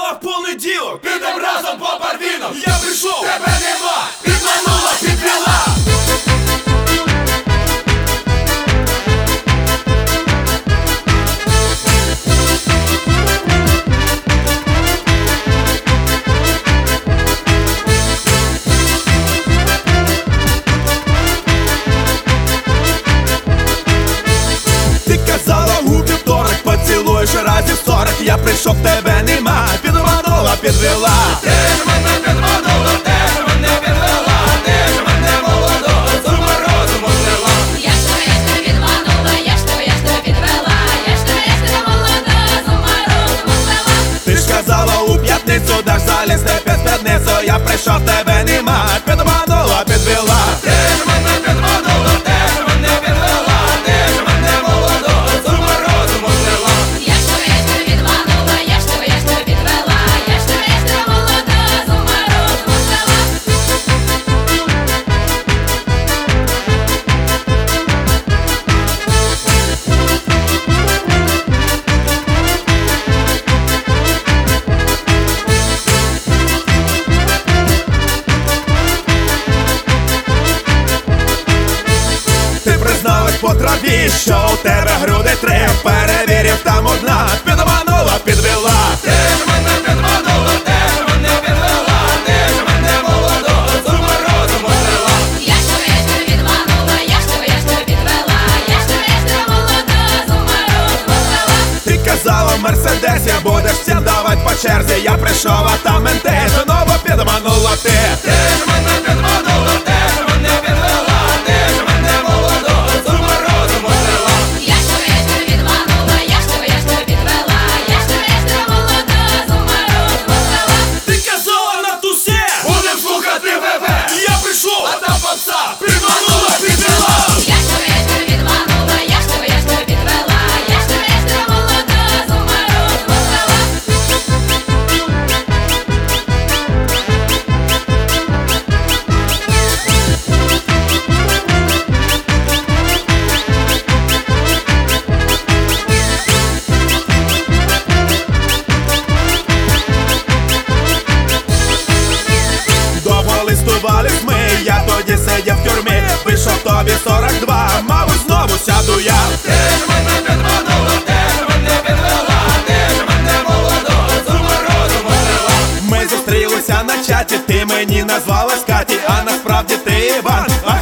сказала в понеділок, підем разом по барвінам. Я прийшов, тебе нема, підманула, підвела. Казала у вівторок, поцілуєш разів 40. Я прийшов, тебе нема, підманула, підвела. Ти ж мене підманула, ти ж мене підвела. Ти ж мене молодого з ума розуму звела. Я ж тебе підманула, я ж тебе підвела. Я ж тебе молодого з ума розуму звела. Ти ж казала у п'ятницю, даш залізти під спідницю. Я прийшов, тебе нема, підманула, підвела. Ти ж мене підманула, ти ж мене підвела. Ти ж мене молодого з ума розуму звела. Я ж тебе підманула, я ж тебе підвела. Я ж тебе молодого з ума розуму звела. Ти призналась по траві, що у тебе груди 3. Перевірив, там одна, підманула, підвела. Ти ж мене підманула, ти ж мене підвела. Ти ж мене молодого з ума розуму звела. Я ж тебе підманула, я ж тебе підвела. Я ж тебе молодого з ума розуму звела. Ти казала в Мерседесі, будеш всім давать по черзі. Я прийшов, а там менти, знову підманула ти. Ти ж мене підманула, ти ж мене підвела. Ти ж мене молодого з ума розуму звела. Я ж тебе підманула, я ж тебе підвела. Я ж тебе молодого з ума розуму звела. Ти казала на тусе, будем слухати ВВ. Я прийшов, а там попса підманула, підвела. Я ж тебе підманула, я ж тебе підвела. Я ж тебе молодого з ума розуму звела. Довго листувались ми, я тоді сидів в тюрмі. Вийшов тобі 42, мабуть, знову сяду я. Ти ж мене підманула, ти ж мене підвела. Ти ж мене молодого з ума розуму звела. Ми зустрілися на чаті, ти мені назвалась Каті, а насправді ти Іван. А